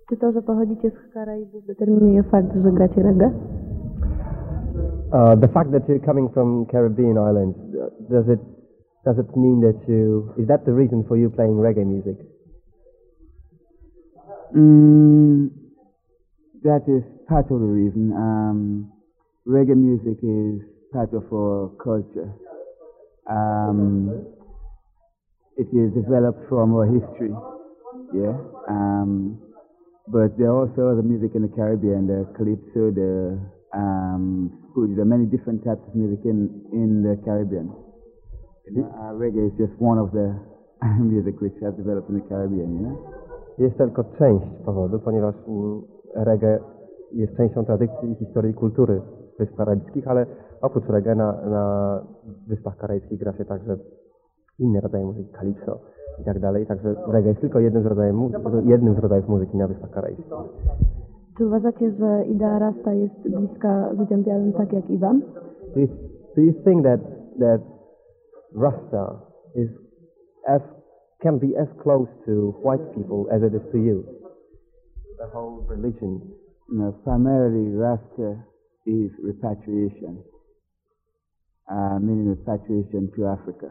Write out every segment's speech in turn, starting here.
Czy to, że pochodzicie z Karaibów, determinuje fakt, że gracie reggae? The fact that you're coming from Caribbean islands, does it mean that is that the reason for you playing reggae music? That is part of the reason. Reggae music is part of our culture. It is developed from our history, yeah. But there are also other music in the Caribbean, the calypso, the there are many different types of music in the Caribbean. Reggae is just one of the music which has developed in the Caribbean, you know. Jest tylko część powodu, ponieważ reggae jest częścią tradycji i historii kultury Wysp Karaibskich, ale oprócz reggae na Wyspach Karaibskich gra się także inne rodzaje muzyki, calypso i tak dalej. Także reggae jest tylko jednym z rodzajów muzyki na Wyspach Karaibskich. Czy uważacie, że idea Rasta jest bliska ludziom białym, tak jak i wam? Do you think that Rasta can be as close to white people as it is to you? The whole religion. No, primarily Rasta is repatriation, meaning repatriation to Africa.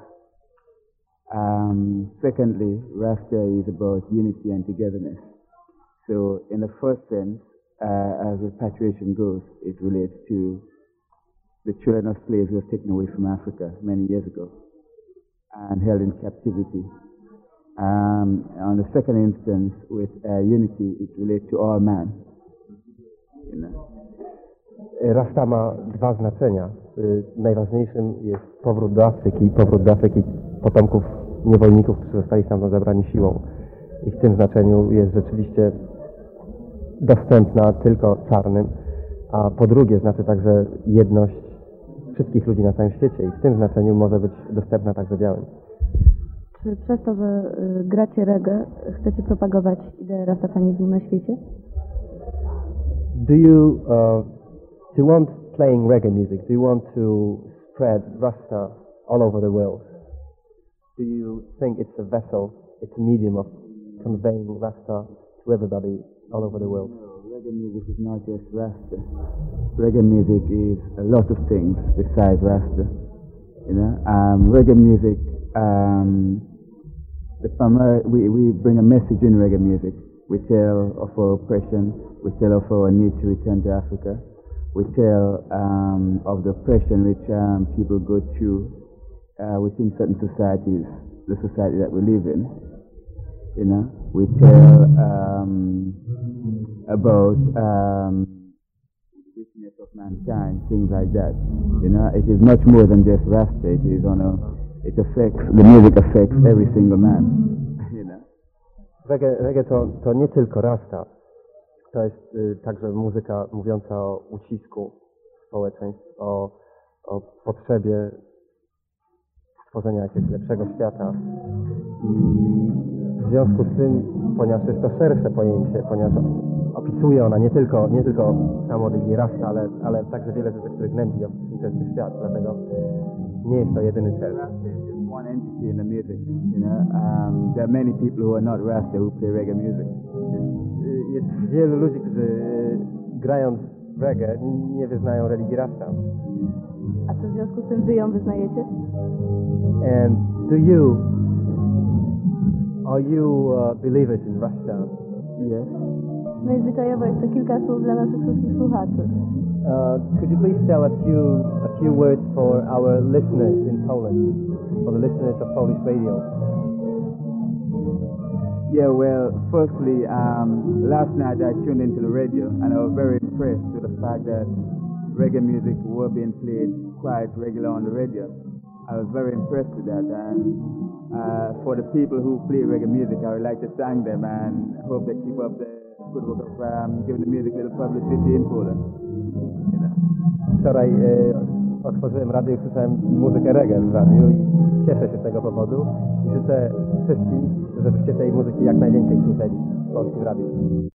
Secondly, Rasta is about unity and togetherness. So in the first sense, as repatriation goes, it relates to the children of slaves who were taken away from Africa many years ago and held in captivity. On the second instance, with unity, it relates to all man. You know. Rasta ma dwa znaczenia. Najważniejszym jest powrót do Afryki potomków niewolników, którzy zostali stamtąd zabrani siłą. I w tym znaczeniu jest rzeczywiście dostępna tylko czarnym, a po drugie znaczy także jedność wszystkich ludzi na całym świecie i w tym znaczeniu może być dostępna także białym. Czy przez to, że gracie reggae, chcecie propagować ideę rastafanizmu na świecie? Do you want playing reggae music? Do you want to spread Rasta all over the world? Do you think it's a vessel, it's a medium of conveying Rasta to everybody all over the world? No, reggae music is not just Rasta. Reggae music is a lot of things besides Rasta. You know, reggae music. We bring a message in reggae music. We tell of our oppression. We tell of our need to return to Africa. We tell of the oppression which people go through within certain societies, the society that we live in. You know, we tell about weakness of mankind, things like that. You know, it is much more than just Rasta. It is the music affects every single man. You know. Reggae to nie tylko Rasta. To jest także muzyka mówiąca o ucisku społeczeństw, o potrzebie stworzenia jakiegoś lepszego świata. I w związku z tym, ponieważ jest to szersze pojęcie, ponieważ opisuje ona nie tylko samo religię Rasta, ale także wiele rzeczy, które gnębi ten świat, dlatego nie jest to jedyny cel. One entity in the music, you know. There are many people who are not Rasta who play reggae music. Jest wielu ludzi, którzy grając reggae nie wyznają religii Rasta. A co w związku z tym wy ją wyznajecie? And are you believers in Rasta? Yes. No i zwyczajowo jest to kilka słów dla naszych wszystkich słuchaczy. Could you please tell a few words for our listeners in Poland, for the listeners of Polish radio? Yeah, well, firstly, last night I tuned into the radio and I was very impressed with the fact that reggae music were being played quite regular on the radio. I was very impressed with that, and for the people who play reggae music, I would like to thank them and hope they keep up the good work of giving the music a little publicity in Poland. You know. Wczoraj otworzyłem radio i słyszałem muzykę reggae w radiu i cieszę się z tego powodu i życzę wszystkim, żebyście tej muzyki jak najwięcej słyszeli w polskim radiu.